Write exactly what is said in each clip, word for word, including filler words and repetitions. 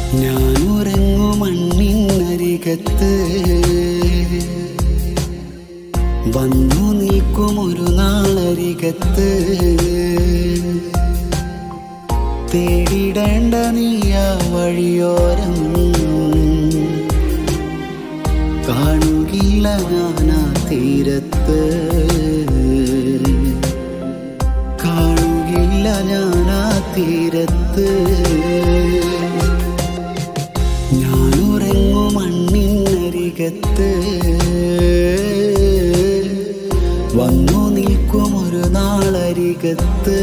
ഞാനുറങ്ങു മണ്ണിനരികത്ത് വന്നു നിൽക്കുമൊരു നാളരികത്ത് തേടിടേണ്ട നീയാ വഴിയോരം കാണുകില്ല ഞാനാ തീരത്ത് കാണുകില്ല ഞാനാ തീരത്ത് ഞാനുറങ്ങു മണ്ണിനരികത്ത് വന്നു നിൽക്കുമൊരു നാളരികത്ത്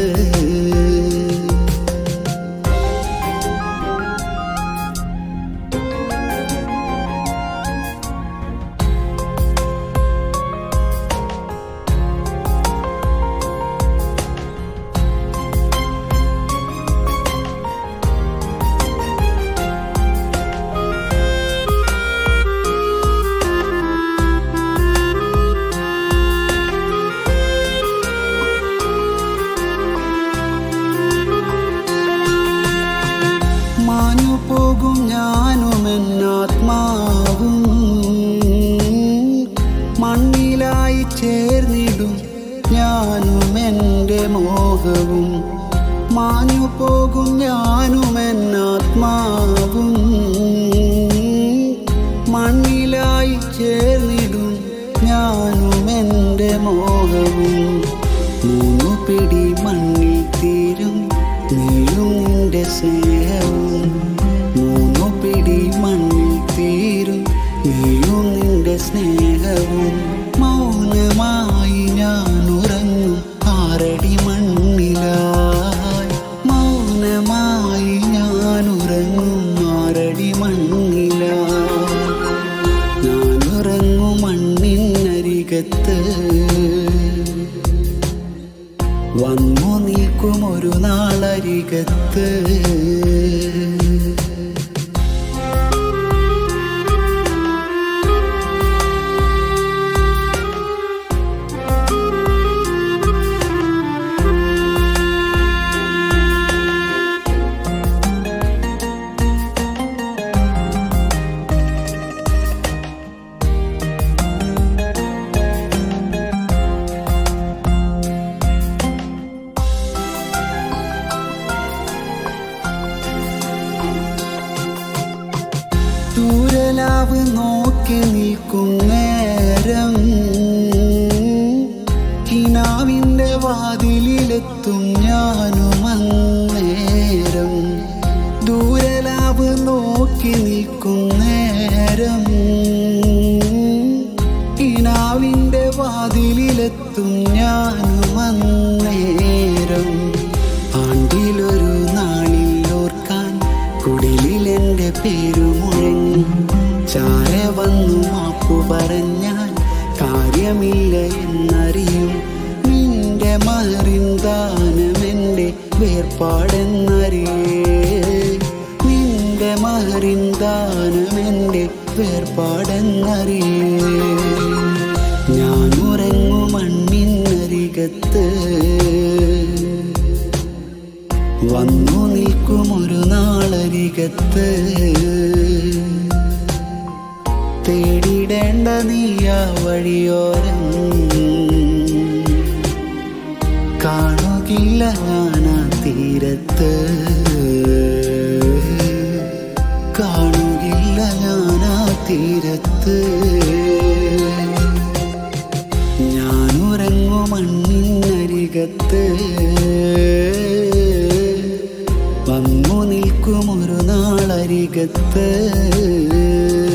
പോകും ഞാനും എന്നാത്മാവും മണ്ണിലായി ചേർന്നിടും ഞാനും എൻ്റെ മോഹവും മാഞ്ഞു പോകും ഞാനും എന്നാത്മാവും മണ്ണിലായി ചേർന്നിടും ഞാനും എൻ്റെ മോഹവും മൂന്നു പിടി മണ്ണിൽ തീരും നീയും നിന്റെ സ്നേഹവും മൂന്നു പിടി മണ്ണിൽ തീരും നീയും നിന്റെ സ്നേഹവും മൗനമായി ഞാൻ ഉറങ്ങും ആറടി മണ്ണിലായി മൗനമായി ഞാൻ ഉറങ്ങും ആറടി മണ്ണിലായി ഞാൻ ഉറങ്ങും മണ്ണിനരികത്ത് വന്നു നിൽക്കുമൊരു നാളരികത്ത് ദൂരലാവ് നോക്കി നിൽക്കും നേരം കിനാവിൻ്റെ വാതിലിലെത്തും ഞാനും അന്നേരം ദൂരലാവ് നോക്കി നിൽക്കും നേരം കിനാവിൻ്റെ വാതിലിലെത്തും ഞാനും അന്നേരം ആണ്ടിലൊരു നാളിൽ ഓർക്കാൻ കുടിലിലെൻ്റെ പേരു മുഴങ്ങി ചാരെ വന്നു മാപ്പു പറഞ്ഞാൽ കാര്യമില്ല എന്നറിയും നിന്റെ മഹറിന്ദാനമെൻ്റെ വേർപാടെന്നറിയേ നിന്റെ മഹറിന്ദാനമെൻ്റെ വേർപാടെന്നറിയേ ഞാൻ ഉറങ്ങു മണ്ണിനരികത്ത് വന്നു നിൽക്കുമൊരു നാളരികത്ത് തേടിടേണ്ട നീയാ വഴിയോരം കാണുകില്ല ഞാനാ തീരത്ത് കാണുകില്ല ഞാനാ തീരത്ത് ഞാനുറങ്ങു മണ്ണിനരികത്ത് വന്നു നിൽക്കുമൊരു നാളരികത്ത്